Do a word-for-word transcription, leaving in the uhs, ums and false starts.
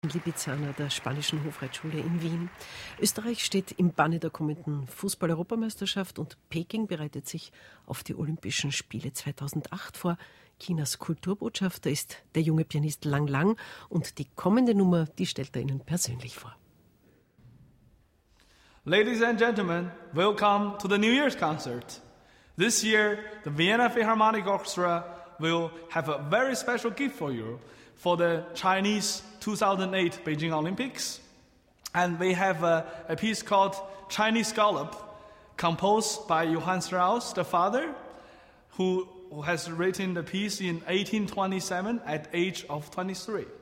Lipizzaner der Spanischen Hofreitschule in Wien. Österreich steht im Banne der kommenden Fußball-Europameisterschaft und Peking bereitet sich auf die Olympischen Spiele zweitausendacht vor. Chinas Kulturbotschafter ist der junge Pianist Lang Lang und die kommende Nummer, die stellt er Ihnen persönlich vor. Ladies and gentlemen, welcome to the New Year's concert. This year, the Vienna Philharmonic Orchestra will have a very special gift for you for the Chinese two thousand eight Beijing Olympics. And they have a, a piece called Chinese Gallop, composed by Johann Strauss, the father, who, who has written the piece in eighteen twenty-seven at age of twenty-three.